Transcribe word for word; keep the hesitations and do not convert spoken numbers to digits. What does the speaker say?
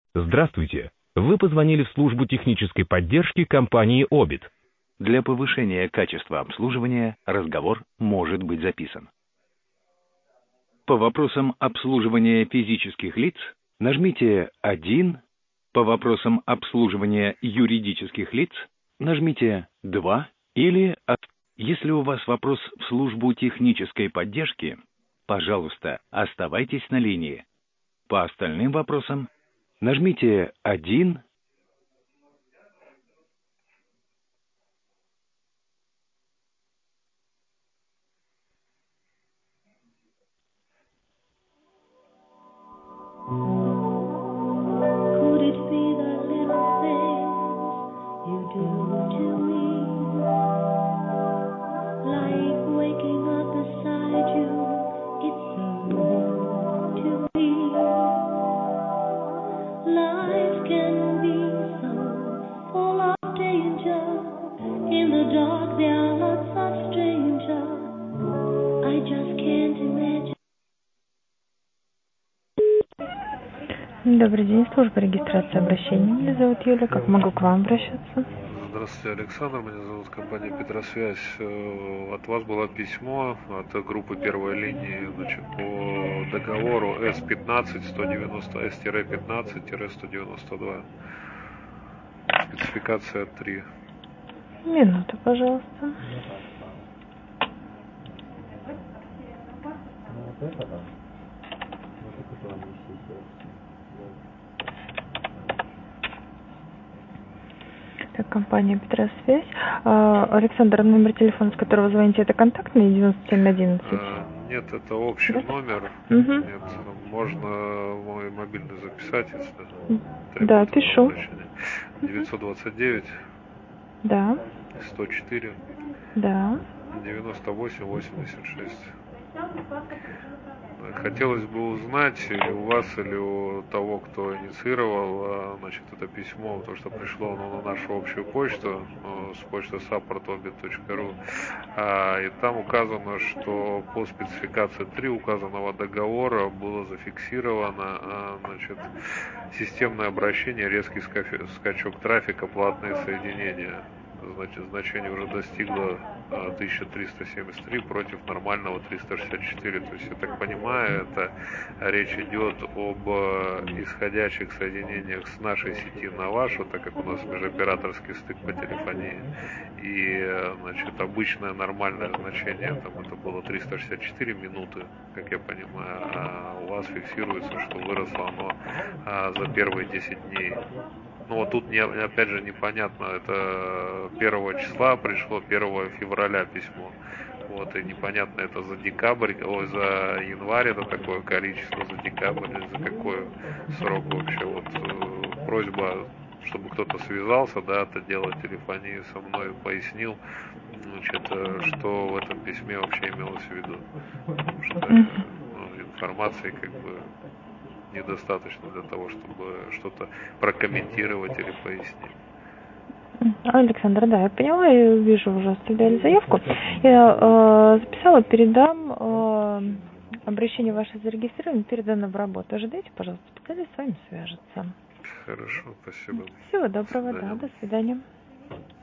Здравствуйте. Вы позвонили в службу технической поддержки компании Обит. Для повышения качества обслуживания разговор может быть записан. По вопросам обслуживания физических лиц нажмите один. По вопросам обслуживания юридических лиц нажмите два. Или, если у вас вопрос в службу технической поддержки, пожалуйста, оставайтесь на линии. По остальным вопросам нажмите один. Добрый день, служба регистрации обращений. Меня зовут Юля. Как могу к вам обращаться? Здравствуйте, Александр. Меня зовут компания Петросвязь. От вас было письмо от группы первой линии, значит, по договору эс пятнадцать сто девяносто эс пятнадцать сто девяносто два. Спецификация три. Минуту, пожалуйста. Так, компания Петросвязь. А, Александр, номер телефона, с которого звоните, это контактный девяносто семь одиннадцать? А, нет, это общий да? номер. Угу. Нет, можно мой мобильный записать, если Да, требуется пишу. обращение. девятьсот двадцать девять. Да. сто четыре. Да. девяносто восемь восемьдесят шесть. Хотелось бы узнать, или у вас, или у того, кто инициировал, значит, это письмо, то, что пришло оно на нашу общую почту, с почты support obit точка ру, и там указано, что по спецификации три указанного договора было зафиксировано, значит, системное обращение, резкий скачок трафика, платные соединения. Значит, значение уже достигло тысяча триста семьдесят три против нормального триста шестьдесят четыре. То есть, я так понимаю, это речь идет об исходящих соединениях с нашей сети на вашу, так как у нас межоператорский стык по телефонии. И, значит, обычное нормальное значение, там это было триста шестьдесят четыре минуты, как я понимаю, а у вас фиксируется, что выросло оно за первые десять дней. Ну вот тут, не, опять же, непонятно, это первого числа пришло, первого февраля письмо. Вот, и непонятно, это за декабрь, ой, за январь это такое количество, за декабрь, или за какой срок вообще. Вот э, просьба, чтобы кто-то связался, да, это дело телефонии со мной, пояснил, значит, что в этом письме вообще имелось в виду. Потому что ну, информации как бы недостаточно для того, чтобы что-то прокомментировать или пояснить. Александр, да, я поняла, я вижу, уже оставляли заявку. Я э, записала, передам, э, обращение ваше зарегистрировано, передано в работу. Ожидайте, пожалуйста, специалист с вами свяжется. Хорошо, спасибо. Всего доброго, До да, свидания. до свидания.